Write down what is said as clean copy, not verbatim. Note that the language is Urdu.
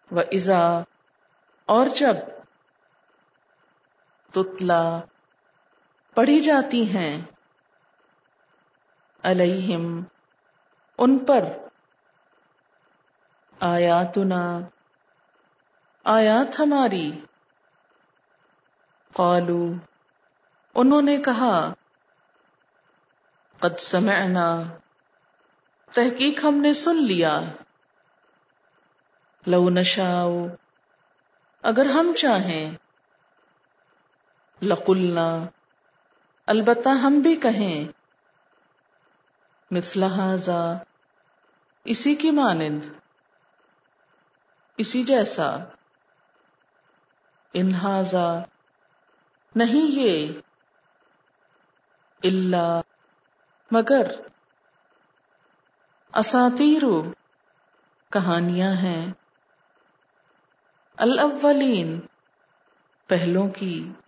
وَإِذَا اور جب تتلا پڑھی جاتی ہیں علیہم ان پر آیاتنا آیات ہماری قالوا انہوں نے کہا قد سمعنا تحقیق ہم نے سن لیا لو نشاء اگر ہم چاہیں لقلنا البتہ ہم بھی کہیں مثل ھذا اسی کی مانند اسی جیسا ان ھذا نہیں یہ الا مگر اساطیر کہانیاں ہیں الاولین پہلوں کی